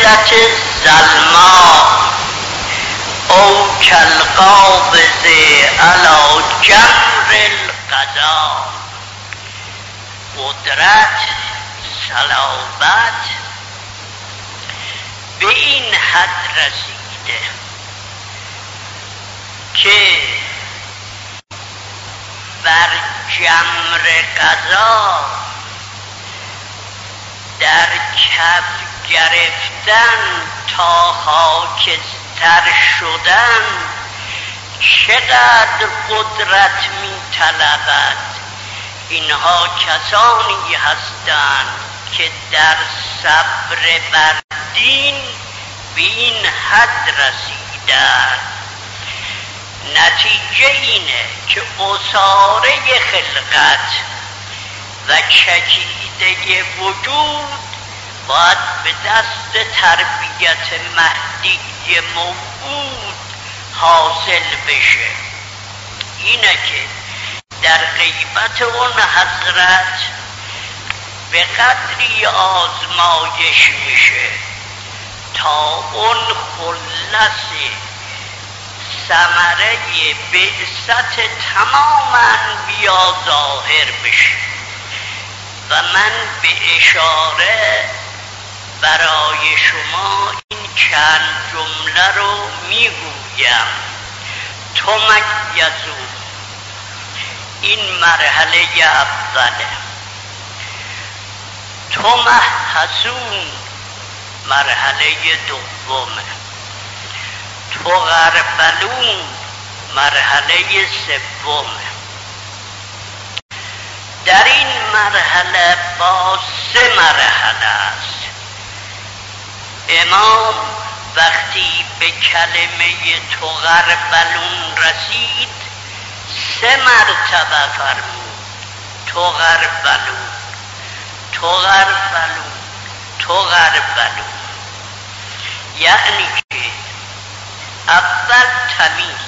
لیلت ظلما او کالقابض علی جمر القضا. قدرت، صلابت به این حد رسیده که بر جمر قضا در کف گرفتن تا خاکستر شدن چقدر قدرت می طلبد. اینها کسانی هستند که در صبر بر دین به این حد رسیدند. نتیجه اینه که اصاره خلقت و چکیده وجود باید به دست تربیت مهدی موعود حاصل بشه. اینه که در غیبت اون حضرت به قدری آزمایش میشه تا اون خلص ثمره بعثت تمام انبیا ظاهر بشه. و من به اشاره برای شما این چند جمله رو میگویم. تمکیزو، این مرحله اوله. تمحصون، مرحله دومه. تغربلون، مرحله سومه. در این مرحله با 3 مرحله است. امام وقتی به کلمه تغربلون رسید 3 مرتبه فرمود تغربلون تغربلون تغربلون. یعنی که اول تمیز.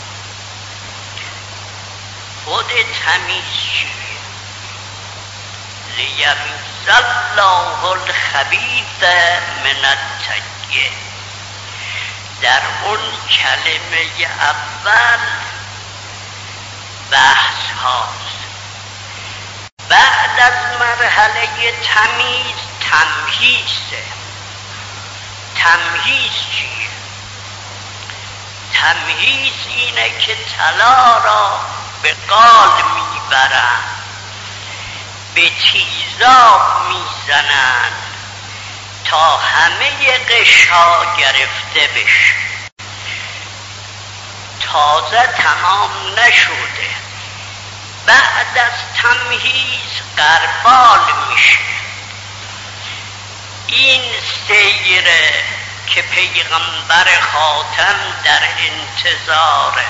خود تمیز چیه؟ لیمیز الله الخبیث من الطیب. در اون کلمه اول بحث هاست. بعد از مرحله تمیز تمهیزه. تمهیز چیه؟ تمهیز اینه که طلا را به قال میبرند، به تیزاب میزنند تا همه قشرها گرفته بشه. تازه تمام نشده. بعد از تمهیز غربال میشه. این سیره که پیغمبر خاتم در انتظاره.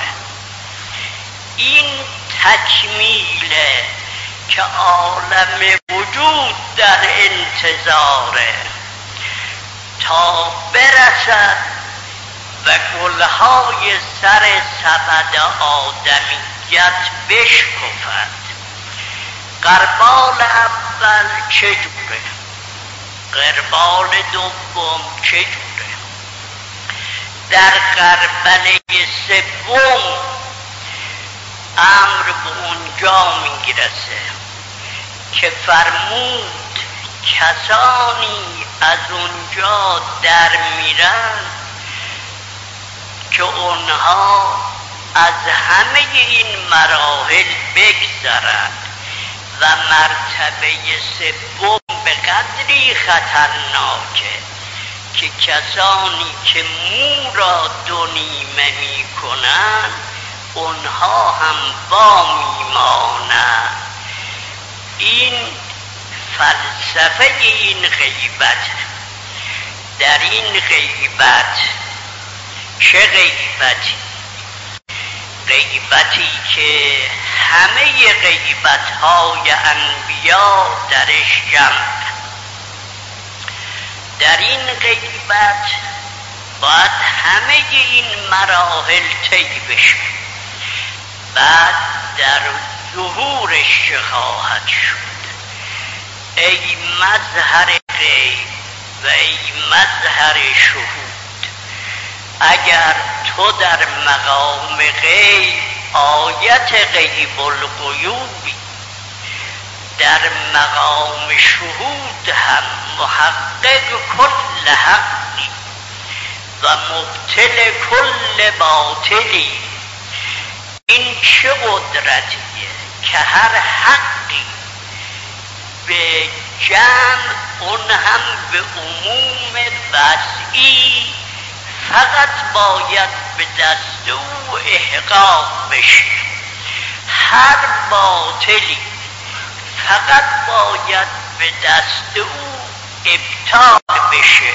این تکمیله که عالم وجود در انتظاره تا برسد و گلهای سر سبد آدمیت بشکفد. غربال اول چجوره؟ غربال دوم چجوره؟ در غربله سوم امر به اونجا میرسه که فرمود کسانی از اونجا در میرن که اونها از همه این مراحل بگذرند و مرتبه سوم به قدری خطرناکه که کسانی که مو را 2 نیمه میکنند اونها هم با میمانند. این فلسفه این غیبت. در این غیبت چه غیبتی؟ غیبتی که همه غیبت‌های انبیا درش جمع. در این غیبت باید همه این مراحل طی بشه. بعد در ظهورش چه خواهد شد؟ ای مظهر غیب و ای مظهر شهود. اگر تو در مقام غیب آیت غیب الغیوبی، در مقام شهود هم محقق کل حقی و مبطل کل باطلی، این چه قدرتیه که هر حقی به جمع، اون هم به عموم وضعی، فقط باید به دست او احقاق بشه. هر باطلی فقط باید به دست او ابطال بشه.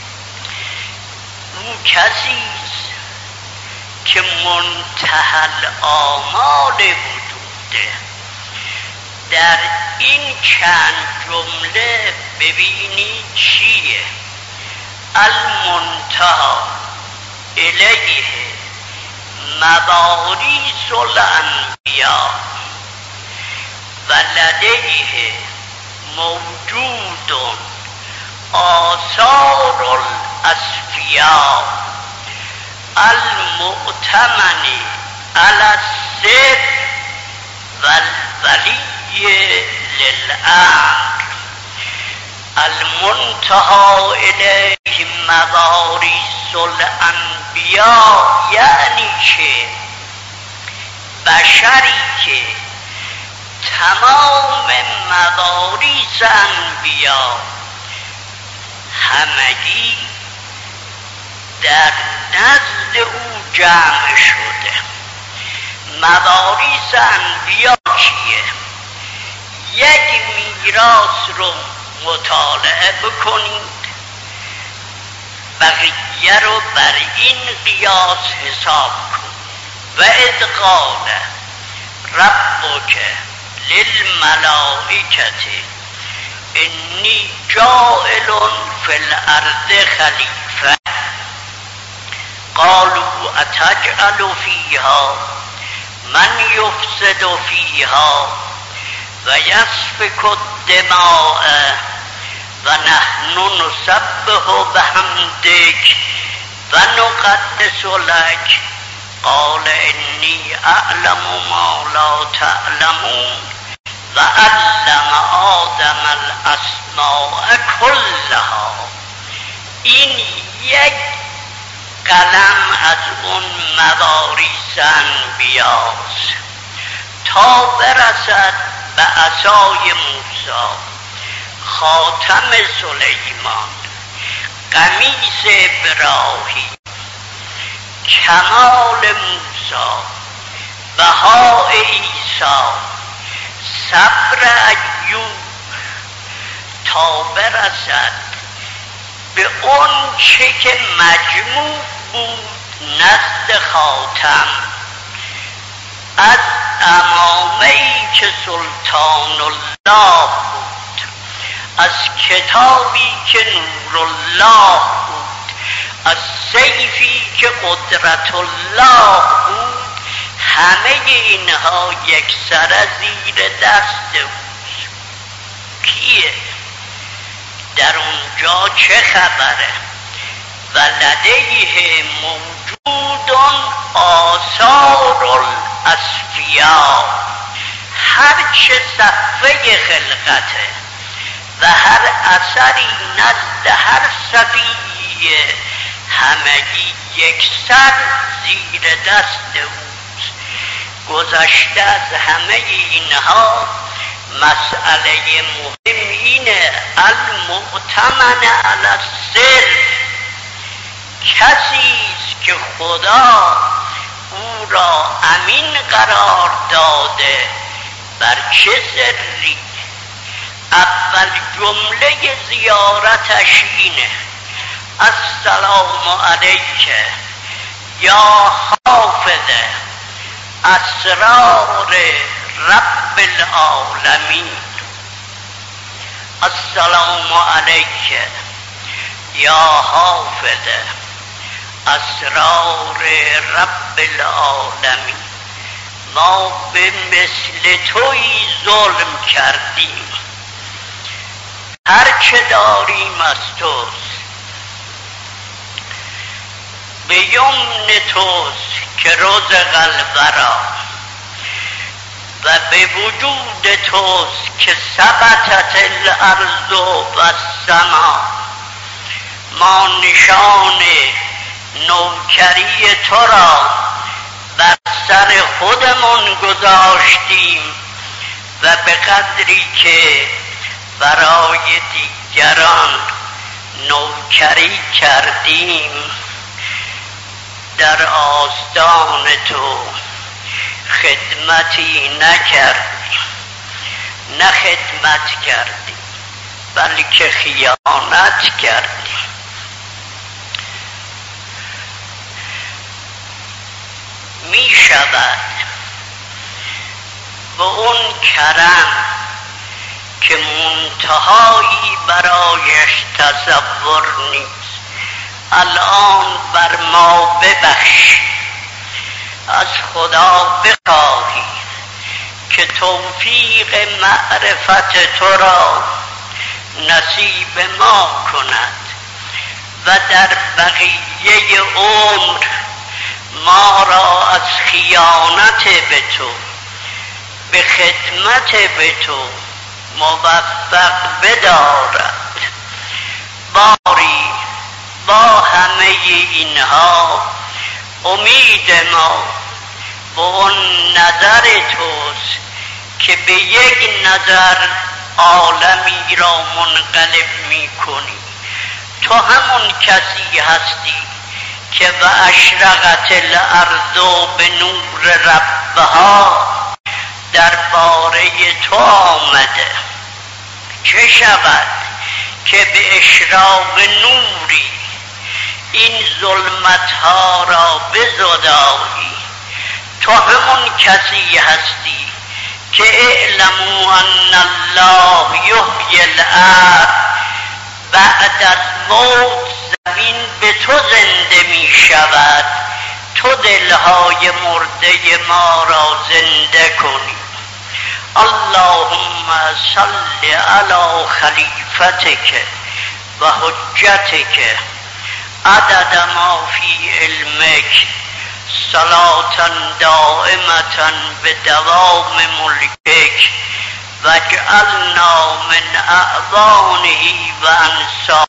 او کسیست که منتهی الآمال وجوده. در این چند جمله ببینید چیه؟ المنتهی الیه مواریث الانبیاء و لدیه موجود آثار الاسفیاء المؤتمن علی السر والولی للامر. المنتهی الیه مواریث الانبیاء یعنی که بشری که تمام مواریث انبیا همگی در نزد او جمع شده. مواریث انبیا چیه؟ یک میراث رو مطالعه بکنید، بقیه رو بر این قیاس حساب کن. و اذ قال ربک للملائکة انی جاعل فی الارض خلیفه قالوا اتجعل فیها من یفسد فیها و یسفک الدماء و نحن نسبح بحمدک و نقدس لک قال انی اعلم ما لا تعلمون و علم آدم الاسماء کلها. این یک قلم از اون مواریث انبیاست تا برسد به عصای موسی، خاتم سلیمان، قمیص ابراهیم، کمال موسی، بهاء عیسی، صبر ایوب، تا برسد به اون چه که مجموع بود نزد خاتم از امامه‌ای که سلطان الله بود، از کتابی که نور الله بود، از سیفی که قدرت الله بود. همه اینها یک سر زیر دست اوست. کیه؟ در اونجا چه خبره؟ و لدیه موجود آثار الاسفیاء، هرچه صفحه خلقته و هر اثری نزد هر صفیه همگی یک سر زیر دست اوست. گذشته از همه اینها مسئله مهم اینه المؤتمن علی السر، کسیست که خدا او را امین قرار داده. بر چه سری؟ اول جمله زیارتش اینه السلام علیک یا حافظ اسرار رب العالمین. السلام علیک یا حافظ اسرار رب العالمین. ما به مثل تویی ظلم کردیم، هرچه داریم از توست، به یمن توست که رزق الورا و به وجود توست که ثبتت الارض و السما. ما نشان نوکری تو را بر سر خودمون گذاشتیم و به قدری که برای دیگران نوکری کردیم در آستان تو خدمتی نکردیم، نه خدمت کردیم بلکه خیانت کردیم. می شود به اون کرم که منتهایی برایش تصور نیست الان بر ما ببخش، از خدا بخواهی که توفیق معرفت تو را نصیب ما کند و در بقیه عمر ما را از خیانت به تو به خدمت به تو موفق بدارد. باری با همه اینها امید ما به اون نظر توست که به یک نظر عالمی را منقلب می کنی. تو همون کسی هستی که و اشرقت الارض به نور ربها درباره تو آمده. چه شود که به اشراق نوری این ظلمت ها را بزدایی؟ تو همون کسی هستی که اعلموا ان الله یحیی الارض، بعد از موت زمین به تو زنده می شود، تو دلهای مرده ما را زنده کنی. اللهم صل علی خلیفتک و حجتک عدد ما فی علمک صلاة دائمة بدوام ملکک واجعلنا من اعوانه و انصاره.